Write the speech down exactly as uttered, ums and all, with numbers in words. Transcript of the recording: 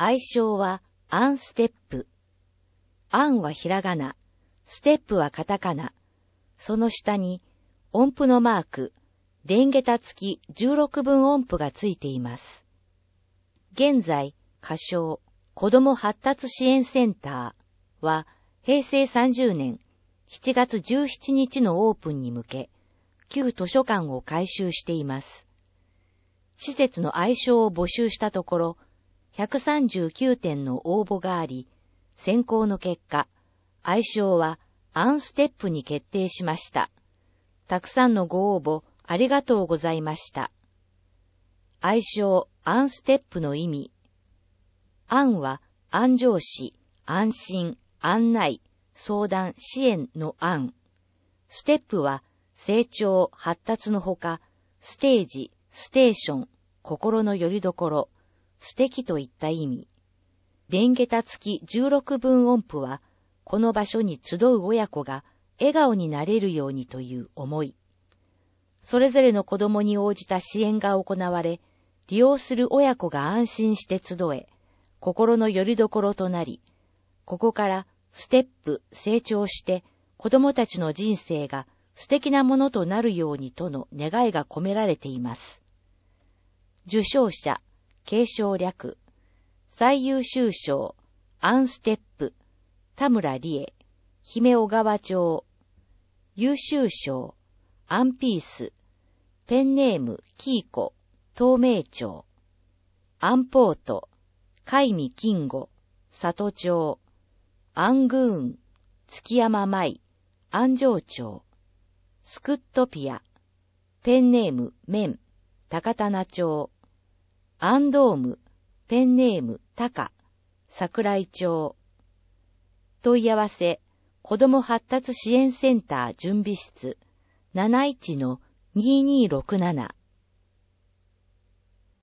愛称はアンステップ。アンはひらがな、ステップはカタカナ。その下に音符のマーク、連桁付きじゅうろくぶん音符がついています。現在、仮称、子ども発達支援センターは、へいせいさんじゅうねんしちがつじゅうしちにちのオープンに向け、旧図書館を改修しています。施設の愛称を募集したところ、ひゃくさんじゅうきゅうてんの応募があり、選考の結果、愛称はアンステップに決定しました。たくさんのご応募ありがとうございました。愛称アンステップの意味。アンは安城市、安心、案内、相談、支援のアン。ステップは成長、発達のほか、ステージ、ステーション、心の拠り所、素敵といった意味。連桁付きじゅうろくぶん音符は、この場所に集う親子が笑顔になれるようにという思い。それぞれの子供に応じた支援が行われ、利用する親子が安心して集え、心の拠り所となり、ここからステップ、成長して子供たちの人生が素敵なものとなるようにとの願いが込められています。受賞者、継承略、最優秀賞、アンステップ、田村理恵、姫小川町、優秀賞、アンピース、ペンネーム、キーコ、東名町、アンポート、海見金吾、里町、アングーン、月山舞、安城町、スクットピア、ペンネーム、メン、高棚町、アンドーム、ペンネーム、タカ、桜井町。問い合わせ、子ども発達支援センター準備室 なないちのにーにーろくなな